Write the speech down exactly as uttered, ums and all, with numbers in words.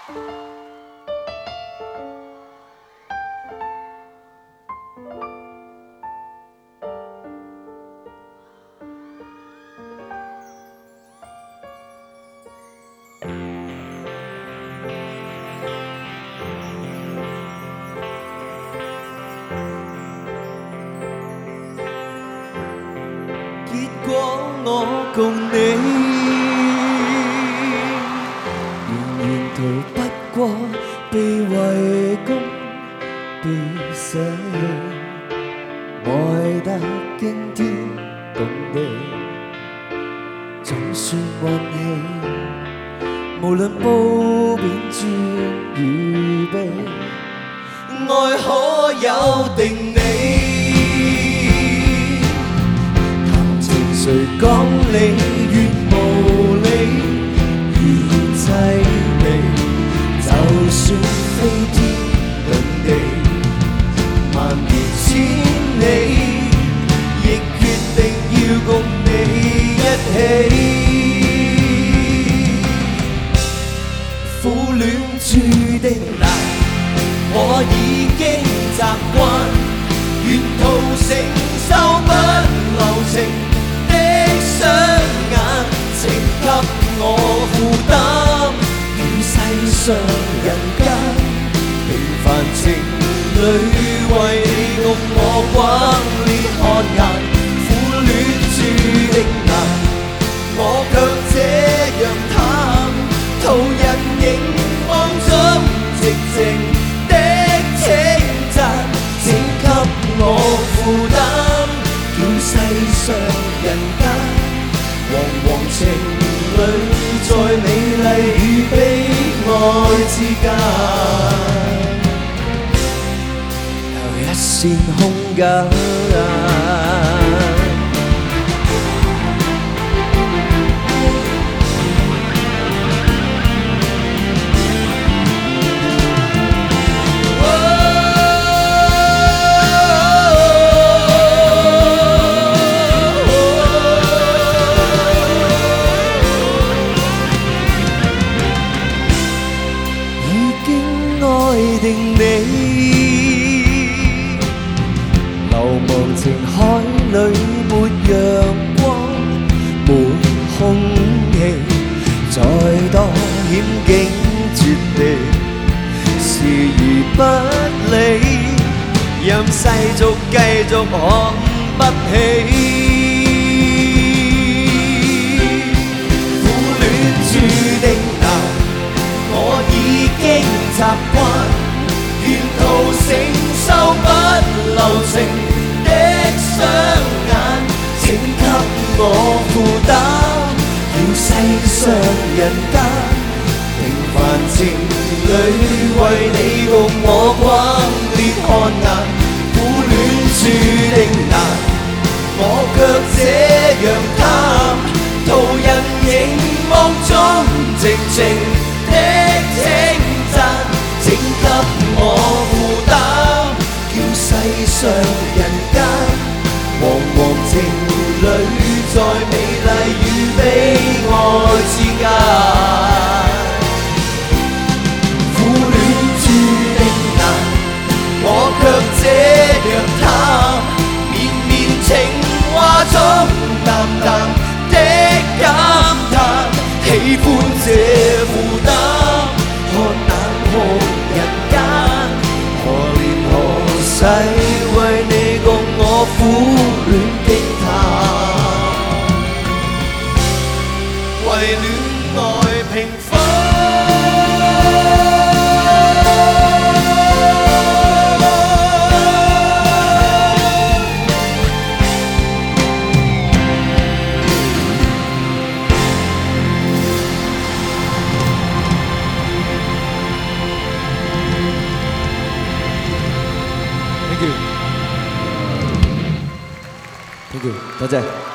結果我共你仍然逃不過被圍攻、被捨棄，愛得驚天動地，總算運氣。無論褒貶尊與卑，愛可有定理。誰講理越無理越凄美？就算飛天遁地，萬年千里，亦決定要共你一起。苦戀注定難，我已經習慣，沿途承受不留情。雙眼請給我負擔，與世上人間平凡情侶為你共我轟烈汗顏，苦戀注定難，我卻這樣淡，途人凝望中寂靜的稱讚，請給我負擔，叫世上人間。惶惶情侶在美麗與悲哀之間，有一線空間。愛定你，流亡情海裏沒陽光，沒空氣，再多險境絕地，視而不理，任世俗繼續看不起。苦戀注定難，我已經習慣，沿途承受不留情的雙眼，請給我負擔，要世上人間平凡情侶為你共我轟烈汗顏，苦戀注定難，我卻這樣貪，途人凝望中寂靜的稱讚，請給我負擔，叫世上人間惶惶情侶在美麗與悲哀之間，苦戀注定難，我卻這樣貪，綿綿情話中淡淡的感嘆，喜歡這負擔。看冷酷人間，何年何世為你共我苦戀驚嘆，為戀愛平分。Thank you，多謝。